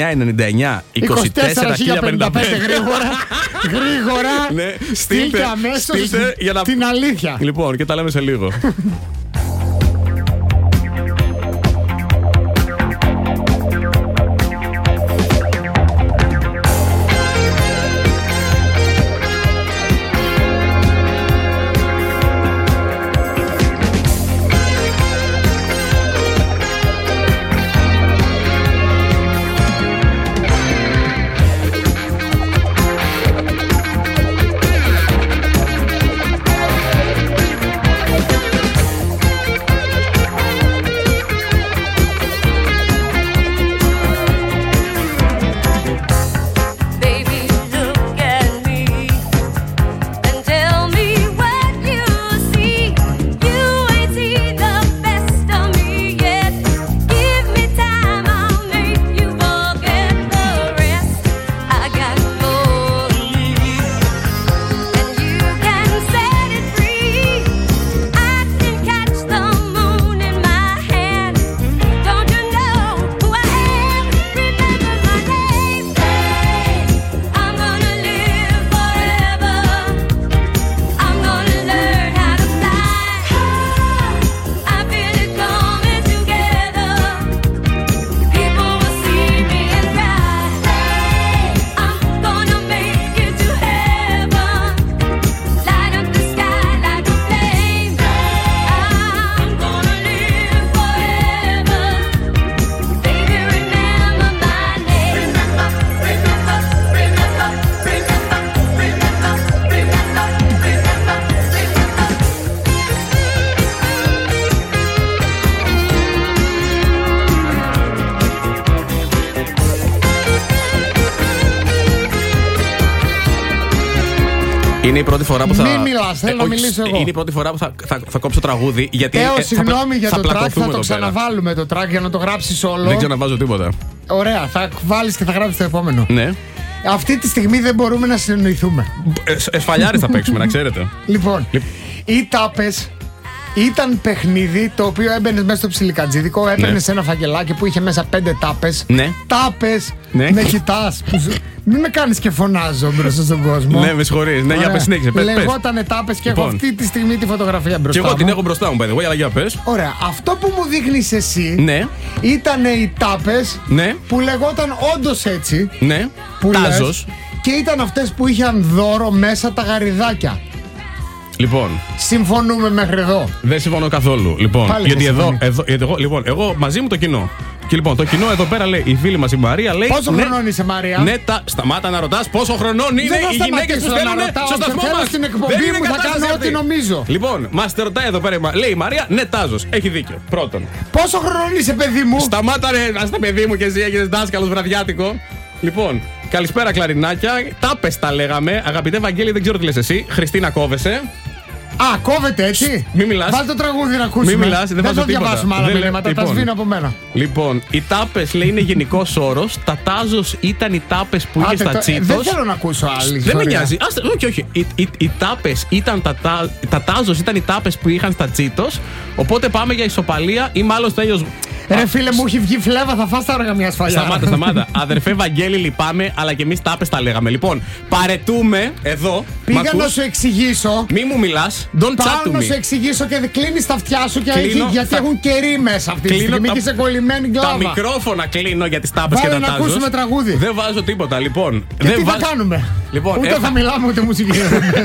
Γρήγορα. Στείλτε αμέσως την αλήθεια. Λοιπόν, και τα λέμε σε λίγο. η πρώτη φορά που θα. Μην μιλάς, θέλω να μιλήσω εγώ. Είναι η πρώτη φορά που θα κόψω τραγούδι. Γιατί. Συγγνώμη για θα το track, θα το εδώ ξαναβάλουμε το track για να το γράψεις όλο. Δεν ξαναβάζω τίποτα. Ωραία, θα βάλεις και θα γράψεις το επόμενο. Ναι. Αυτή τη στιγμή δεν μπορούμε να συνεννοηθούμε. Εσφαλιάρες θα παίξουμε, να ξέρετε. Λοιπόν, οι τάπες ήταν παιχνίδι το οποίο έμπαινε μέσα στο ψιλικατζίδικο, έπαιρνε ένα φακελάκι που είχε μέσα 5 τάπες. Ναι. Τάπες, Ναι. με κοιτάς. Μην με κάνεις και φωνάζω μπροστά στον κόσμο. Ναι, με συγχωρείς. Ναι, για πες, συνέχισε. Λεγότανε τάπες και έχω Λοιπόν. αυτή τη στιγμή τη φωτογραφία μπροστά Και εγώ μου. την έχω μπροστά μου, παιδί, αλλά για πες. Ωραία, αυτό που μου δείχνεις εσύ Ναι. ήταν οι τάπες Ναι. που λεγόταν όντως έτσι. Ναι. Που λες, Τάζος. και ήταν αυτές που είχαν δώρο μέσα τα γαριδάκια. Λοιπόν, Συμφωνούμε μέχρι εδώ. δεν συμφωνώ καθόλου. Λοιπόν, Πάλι γιατί δεν εγώ μαζί μου το κοινό. Και λοιπόν, το κοινό εδώ πέρα λέει, η φίλη μας η Μαρία λέει. Πόσο χρονών είσαι, Μαρία? Ναι, σταμάτα να ρωτάς πόσο χρονών είναι οι γυναίκες που στέλνουν στο σταθμό Θέλω μας. στην Δεν εκπομπή είναι μου, θα κατάσταση κάνω αυτή. ό,τι νομίζω. Λοιπόν, μας ρωτάει εδώ πέρα, λέει η Μαρία, ναι, τάζος. Έχει δίκιο. Πρώτον. Πόσο χρονών είσαι, παιδί μου? Σταμάτα ρε, ας τα παιδί μου και εσύ έγινες δάσκαλος βραδιάτικο. Λοιπόν, καλησπέρα κλαρινάκια. Τάπες τα λέγαμε. Αγαπητέ Βαγγέλη, δεν ξέρω τι λες εσύ. Χριστίνα, κόβεσαι. Α, κόβεται έτσι. Μη μιλάς. Βάλ το τραγούδι να ακούσουμε. Μη μιλάς, δεν βάζω θα τίποτα. διαβάσουμε άλλα Δεν λέω- μηνύματα, τα λοιπόν. σβήνω από μένα. Λοιπόν, οι τάπες λέει είναι γενικός όρος. Τα τάζος ήταν οι τάπες που είχε Άντε, στα δεν τσίτος. θέλω να ακούσω άλλη Δεν με ιστορία. νοιάζει. Όχι. Οι τάπες ήταν τα τάζος ήταν οι τάπες που είχαν στα τσίτος. Οπότε πάμε για ισοπαλία ή μάλλον Στέλιος. Ρε φίλε, μου έχει βγει φλέβα, θα φας τα όργα μια σφαλιά. Σταμάτα. Αδερφέ Βαγγέλη, λυπάμαι, αλλά και εμείς τάπες τα λέγαμε. Λοιπόν, παρετούμε εδώ. Πήγα Μ' να ακούς? σου εξηγήσω. Μη μου μιλάς. Don't chat Πάω to να me. σου εξηγήσω και κλείνεις τα αυτιά σου και Κλείνω, γιατί θα- έχουν κερί μέσα αυτή τη Κλείνω στιγμή τα- και είσαι κολλημένη Τα γκλάβα. μικρόφωνα κλείνω για τις τάπες και Βάλε τα να τάζος. ακούσουμε τραγούδι. Δεν βάζω τίποτα, λοιπόν. Και τι θα κάνουμε? Λοιπόν, Ούτε θα μιλάμε ούτε μουσική.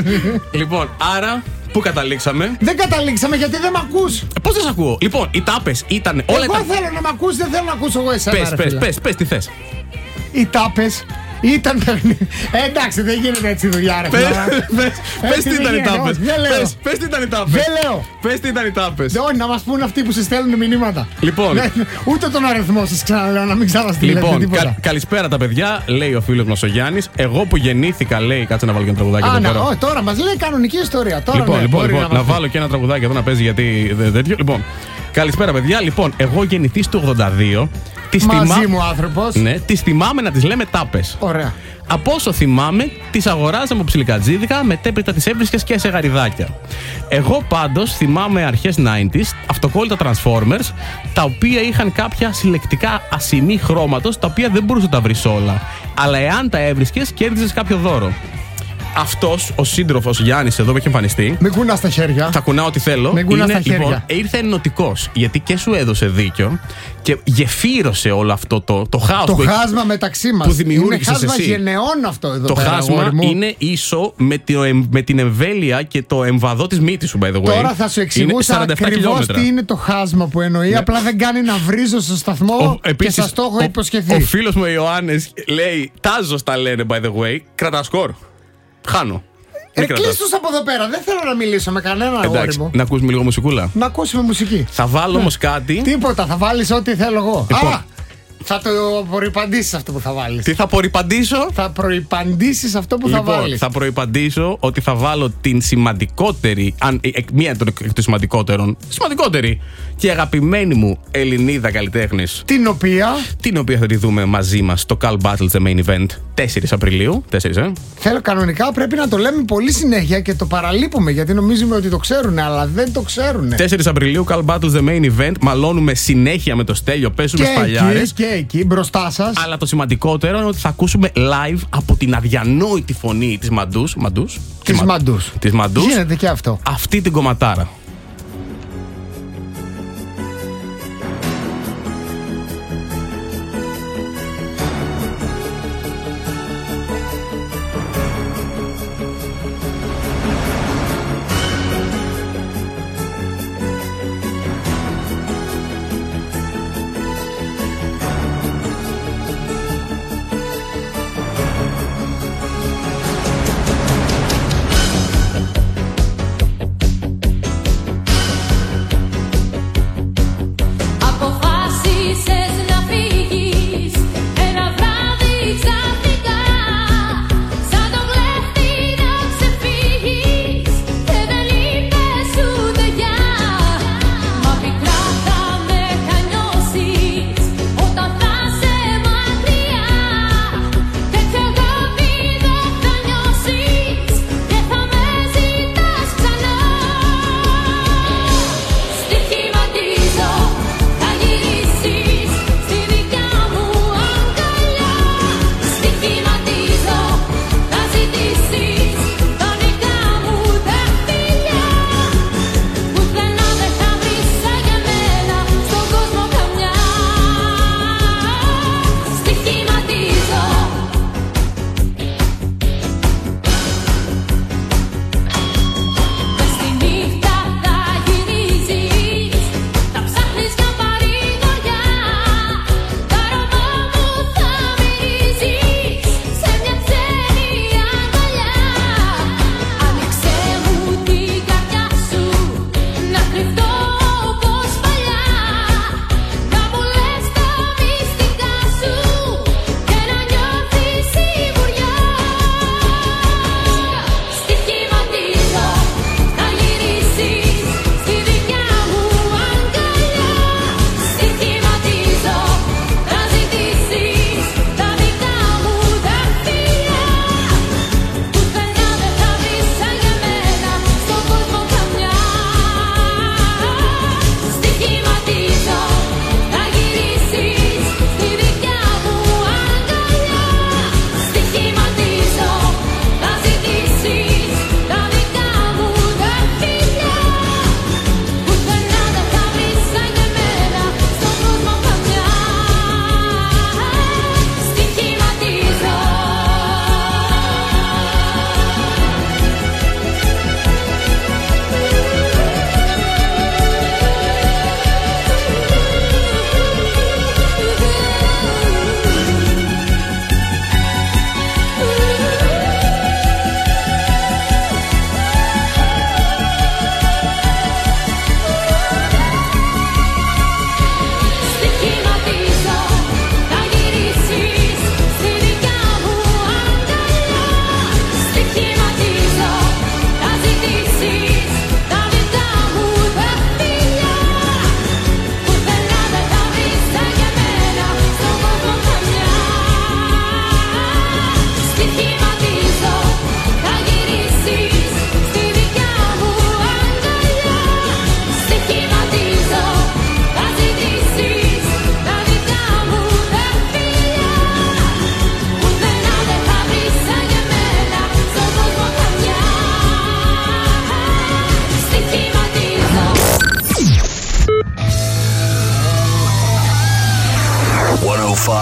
Λοιπόν, άρα, πού καταλήξαμε. Δεν καταλήξαμε γιατί δεν μ' ακούς. Πώς δεν σ' ακούω. Λοιπόν, οι τάπες ήταν όλα Εγώ τα. θέλω να μ' ακούς, δεν θέλω να ακούσω εγώ εσένα. ρε φίλε. Πες, τι θες. Οι τάπες ήταν παιχνίδι. Εντάξει, δεν γίνεται έτσι η δουλειά, ρε φίλε. Πες τι δεν ήταν οι γίνεται, τάπες. όχι, δεν λέω. Πες τι ήταν οι τάπες. Δεν λέω. Πες τι ήταν οι τάπες. Όχι, να μας πούν αυτοί που σε στέλνουν μηνύματα. Λοιπόν. Ναι, ούτε τον αριθμό σας ξαναλέω, να μην ξαναστείλετε Λοιπόν, τίποτα. καλησπέρα τα παιδιά, λέει ο φίλος μας ο Γιάννης. Εγώ που γεννήθηκα, λέει, κάτσε να βάλω και ένα τραγουδάκι Α, εδώ ναι, πέρα. όχι, τώρα μας λέει κανονική ιστορία. Τώρα, Λοιπόν, ναι, λοιπόν, μπορεί να μας πει. βάλω και ένα τραγουδάκι εδώ να παίζει γιατί τέτοιο. Λοιπόν, καλησπέρα παιδιά. Λοιπόν, εγώ γεννηθείς του 82. Μαζί μου άνθρωπος. Ναι, τις θυμάμαι να τις λέμε τάπες. Ωραία. Από όσο θυμάμαι, τις αγοράζαμε από ψιλικατζίδικα, μετέπειτα τις έβρισκες και σε γαριδάκια. Εγώ πάντως θυμάμαι αρχές 90s, αυτοκόλλητα Transformers, τα οποία είχαν κάποια συλλεκτικά ασημή χρώματος, τα οποία δεν μπορούσες να τα βρεις όλα. Αλλά εάν τα έβρισκες, κέρδιζες κάποιο δώρο. Αυτός, ο σύντροφος Γιάννης εδώ που έχει εμφανιστεί, Μην κουνάς τα χέρια. θα κουνάω ό,τι θέλω. Μην κουνάς τα χέρια. Λοιπόν, ήρθε ενωτικός, γιατί και σου έδωσε δίκιο και γεφύρωσε όλο αυτό το χάος Το που έχει. χάσμα μεταξύ μας. που δημιούργησες Είναι χάσμα εσύ. γενεών αυτό εδώ Το πέρα, χάσμα αγόρι μου. είναι ίσο με την εμβέλεια και το εμβαδό της μύτης σου, by the way. Τώρα θα σου εξηγούσα Είναι 47 ακριβώς χιλιόμετρα. τι είναι το χάσμα που εννοεί. Απλά δεν κάνει να βρίζω στο σταθμό και σας το έχω υποσχεθεί. Ο φίλος μου ο Ιωάννης λέει, τάζος τα λένε, by the way, κρατά σκορ. Χάνω. Μην κρατάς. Κλείστος από εδώ πέρα. Δεν θέλω να μιλήσω με κανέναν, αγόρι Εντάξει, μου. να ακούσουμε λίγο μουσικούλα. Να ακούσουμε μουσική. Θα βάλω όμως κάτι. Τίποτα, θα βάλεις ό,τι θέλω εγώ. Λοιπόν. Α! Θα το προϋπαντήσεις αυτό που θα βάλεις. Τι θα προϋπαντήσω. Θα προϋπαντήσεις αυτό που θα Λοιπόν, βάλεις. θα προϋπαντήσω ότι θα βάλω την σημαντικότερη, μία εκ των σημαντικότερων, σημαντικότερη και αγαπημένη μου Ελληνίδα καλλιτέχνης, Την οποία την οποία θα τη δούμε μαζί μας στο Call Battles The Main Event 4 Απριλίου. 4, θέλω κανονικά πρέπει να το λέμε πολύ συνέχεια και το παραλείπουμε γιατί νομίζουμε ότι το ξέρουν, αλλά δεν το ξέρουν. 4 Απριλίου, Call Battles The Main Event. Μαλώνουμε συνέχεια με το Στέλιο, παίζουμε σπαλιάρες. Και εκεί μπροστά σας. Αλλά το σημαντικότερο είναι ότι θα ακούσουμε live από την αδιανόητη φωνή της Μαντούς. Της Μαντούς. Γίνεται και αυτό. Αυτή την κομματάρα.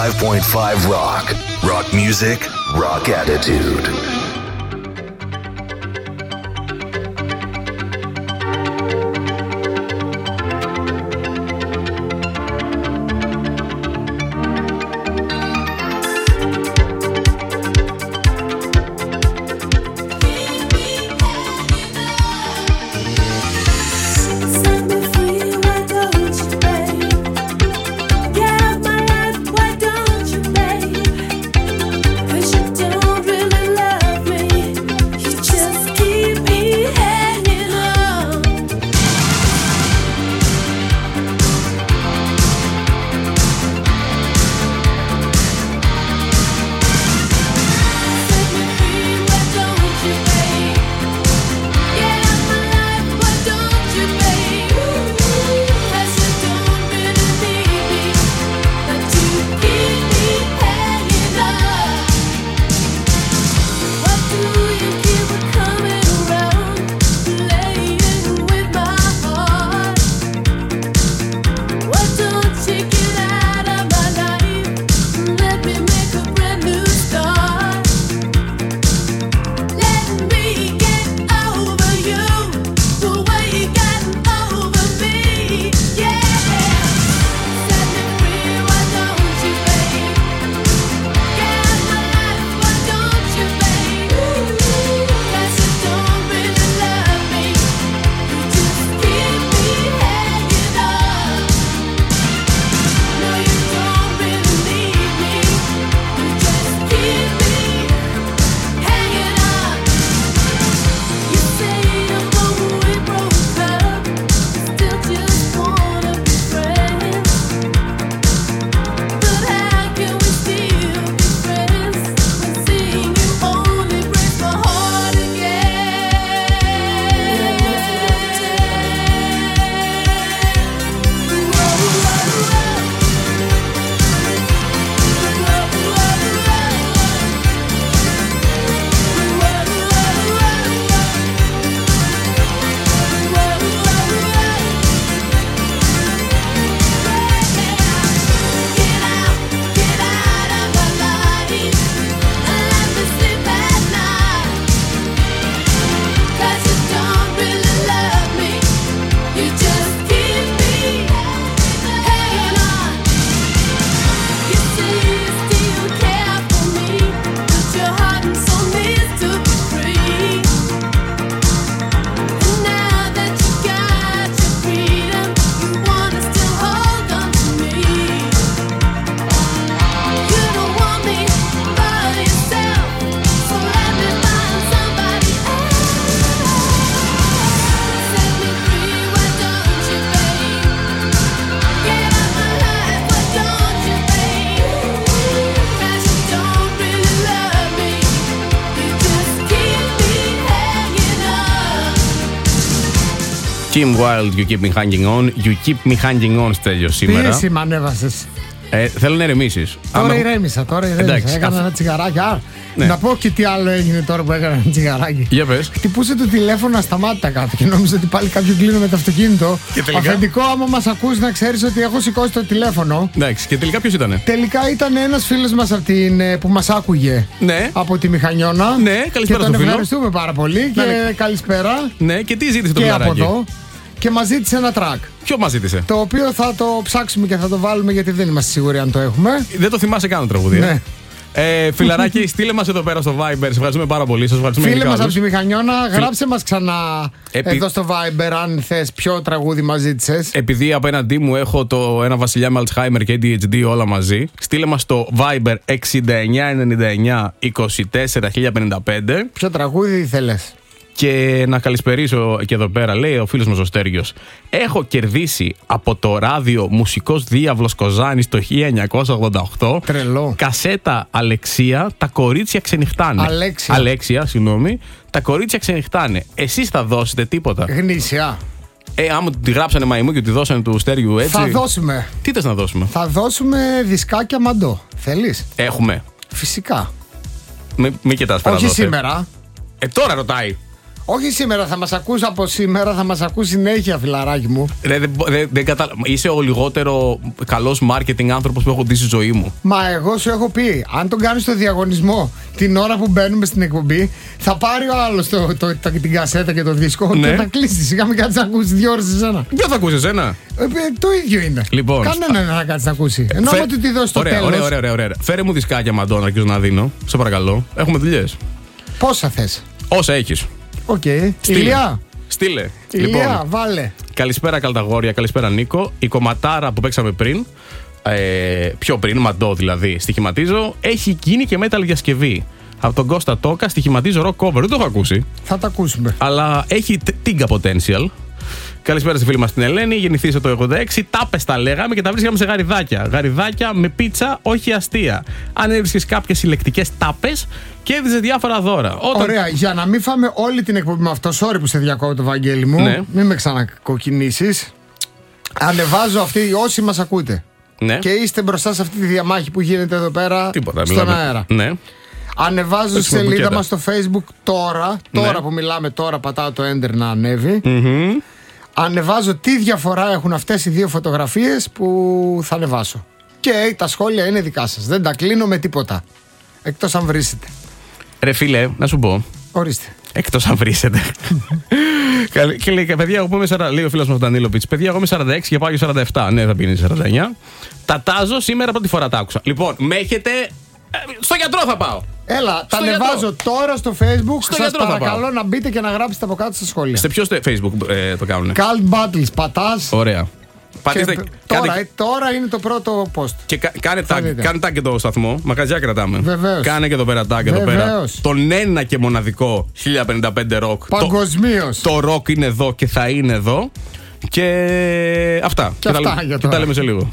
95.5 Rock. Rock music, rock attitude. Kim Wilde, You Keep Me Hanging On. You Keep Me Hanging On, Στέλιο, σήμερα. Τι εσύ μ' ανέβασες? Θέλω να ηρεμήσεις. Τώρα ηρέμησα. Έκανα ένα τσιγαράκι. Ναι. Να πω και τι άλλο έγινε τώρα που έκανα ένα τσιγαράκι. Για πες. Χτυπούσε το τηλέφωνο ασταμάτητα κάτω και νόμιζα ότι πάλι κάποιον κλείνω με το αυτοκίνητο. Αφεντικό, άμα μας ακούς, να ξέρεις ότι έχω σηκώσει το τηλέφωνο. Εντάξει, και τελικά ποιος ήτανε? Τελικά ήταν ένας φίλος μας που μας άκουγε. Ναι. Από τη Μηχανιώνα. Ναι, καλησπέρα. Και τον ευχαριστούμε πάρα πολύ. Και καλησπέρα. Ναι, και τι ζήτησε το και φιλαράκι? από εδώ. Και μας ζήτησε ένα track. Ποιο μας ζήτησε? Το οποίο θα το ψάξουμε και θα το βάλουμε, γιατί δεν είμαστε σίγουροι αν το έχουμε. Δεν το θυμάσαι καν το τραγούδι. Ναι. Φιλαράκι, στείλε μας εδώ πέρα στο Viber. Σε ευχαριστούμε πάρα πολύ. Σας ευχαριστούμε. Φίλε μας από τη Μηχανιώνα, γράψε μας ξανά εδώ στο Viber αν θες ποιο τραγούδι μας ζήτησες. Επειδή απέναντί μου έχω ένα βασιλιά με Alzheimer και ADHD όλα μαζί, στείλε μας στο Viber 6999 24 1055. Ποιο τραγούδι θέλεις? Και να καλησπερίσω και εδώ πέρα, λέει ο φίλος μας ο Στέργιος. Έχω κερδίσει από το ράδιο Μουσικός Διάβλος Κοζάνης το 1988. Τρελό. Κασέτα Αλεξία, τα κορίτσια ξενυχτάνε. Αλέξια, συγγνώμη. Τα κορίτσια ξενυχτάνε. Εσείς θα δώσετε τίποτα? Γνήσια. Άμα τη γράψανε μαϊμού και τη δώσανε του Στέργιου έτσι. Θα δώσουμε. Τι θες να δώσουμε? Θα δώσουμε δισκάκια μαντό. Θέλεις? Έχουμε. Φυσικά. Μη κοιτάς πέρα. Όχι σήμερα. Τώρα ρωτάει. Όχι σήμερα, θα μας ακούσει από σήμερα, θα μας ακούσει συνέχεια, φιλαράκι μου. Είσαι ο λιγότερο καλός marketing άνθρωπος που έχω δει στη ζωή μου. Μα εγώ σου έχω πει, αν τον κάνεις το διαγωνισμό την ώρα που μπαίνουμε στην εκπομπή, θα πάρει ο άλλος την κασέτα και το δίσκο και θα κλείσει. Σιγά μην κάτσεις να ακούσει 2 ώρες εσένα. Ποιο θα ακούσει εσένα? Το ίδιο είναι. Λοιπόν, κανένα να κάτσει να ακούσει. Ενώ ότι τη δώσει το τέλος. Ωραία. Φέρε μου δισκάκια Μαντόνα, αρχίζω να δίνω. Σε παρακαλώ. Έχουμε δουλειές. Πόσα θες? Όσα έχεις. Οκ. Ηλία. Στείλε. Ηλία, Λοιπόν, βάλε. καλησπέρα Καλταγόρια, καλησπέρα Νίκο. Η κομματάρα που παίξαμε πριν, πιο πριν, Μαντό δηλαδή, στοιχηματίζω, έχει γίνει και metal διασκευή. Από τον Κώστα Τόκα στοιχηματίζω rock cover. Δεν το έχω ακούσει. Θα τα ακούσουμε. Αλλά έχει τίγκα potential. Καλησπέρα στη φίλη μας την Ελένη. Γεννηθήσε το 86. Τάπες τα λέγαμε και τα βρίσκαμε σε γαριδάκια. Γαριδάκια με πίτσα, όχι αστεία. Αν έβρισκες κάποιες συλλεκτικές τάπες και έδιζε διάφορα δώρα. Ωραία, για να μην φάμε όλη την εκπομπή με αυτό, sorry που σε διακόπτω το Βαγγέλη μου. Ναι. Μην με ξανακοκκινήσεις. Ανεβάζω αυτή, όσοι μας ακούτε. Ναι. Και είστε μπροστά σε αυτή τη διαμάχη που γίνεται εδώ πέρα στον αέρα. Ναι. Ανεβάζω στη σελίδα μας στο Facebook τώρα. Τώρα που μιλάμε, τώρα πατάω το enter να ανέβει. Ανεβάζω τι διαφορά έχουν αυτές οι 2 φωτογραφίες που θα ανεβάσω. Και τα σχόλια είναι δικά σας. Δεν τα κλείνω με τίποτα. Εκτός αν βρίσετε. Ρε φίλε, να σου πω. Ορίστε. Εκτός αν βρίσετε. Και λέει, παιδιά, εγώ είμαι λέει ο φίλος μας Ντανίλοβιτς. Παιδιά, εγώ είμαι 46 και πάω για 47. Ναι, θα πίνει 49. Τα τάζω σήμερα πρώτη φορά τα άκουσα. Λοιπόν, με έχετε. Στο γιατρό θα πάω. Έλα, τα ανεβάζω τώρα στο Facebook. Σας παρακαλώ να μπείτε και να γράψετε από κάτω στα σχόλια. Σε ποιο Facebook το κάνουνε? Cult Battles, πατάς. Ωραία. Τώρα είναι το πρώτο post. Και κάνε tag και το σταθμό. Μαγαζιά κρατάμε. Βεβαίως. Κάνε και εδώ πέρα tag εδώ πέρα. Τον ένα και μοναδικό 1055 rock. Παγκοσμίως. Το rock είναι εδώ και θα είναι εδώ. Και αυτά. Και τα λέμε σε λίγο.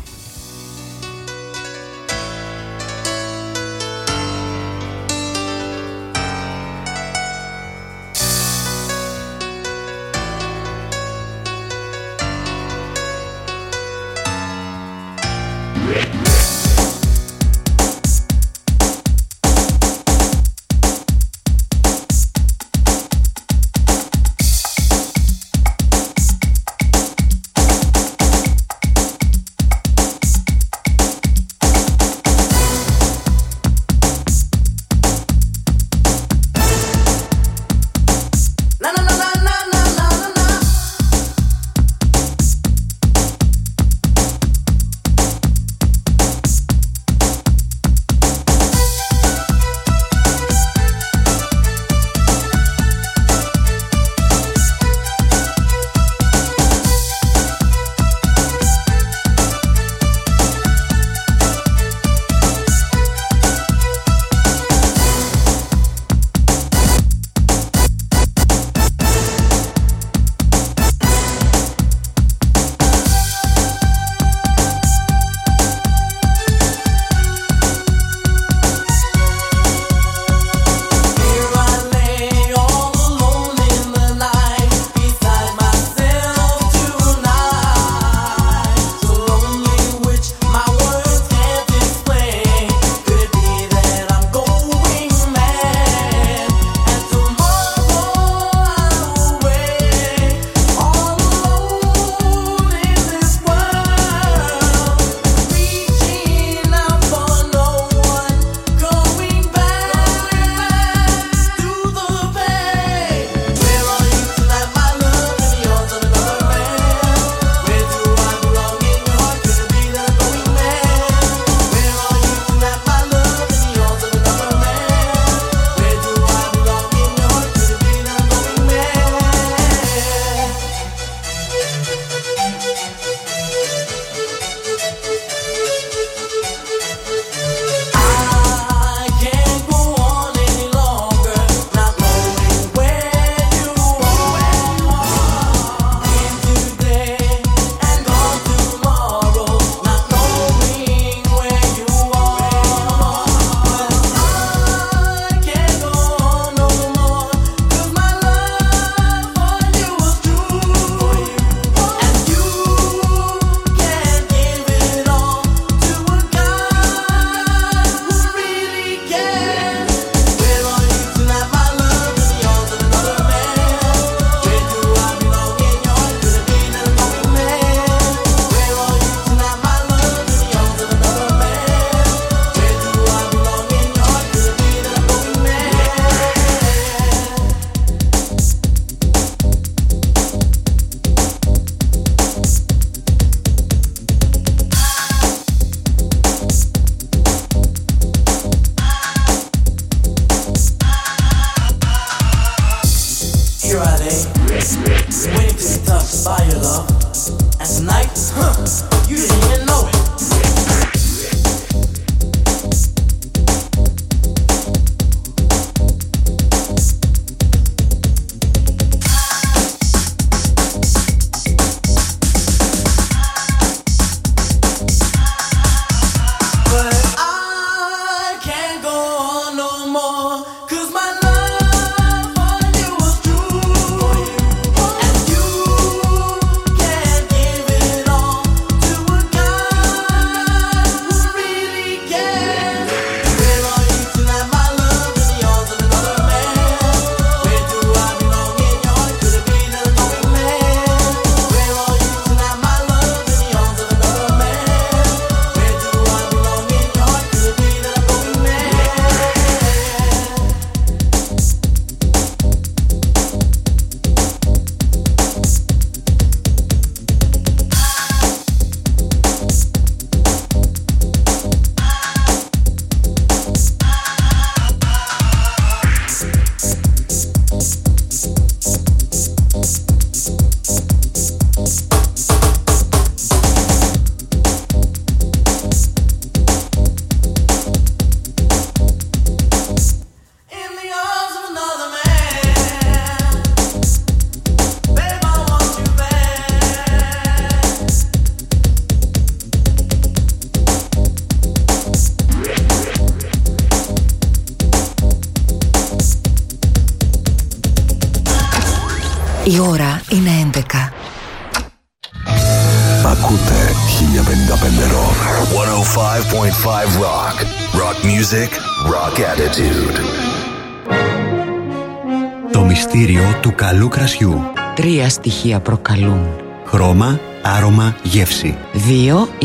Rock. 105.5 Rock. Rock music, rock attitude. Το μυστήριο του καλού κρασιού. 3 στοιχεία προκαλούν. Χρώμα, άρωμα, γεύση. 2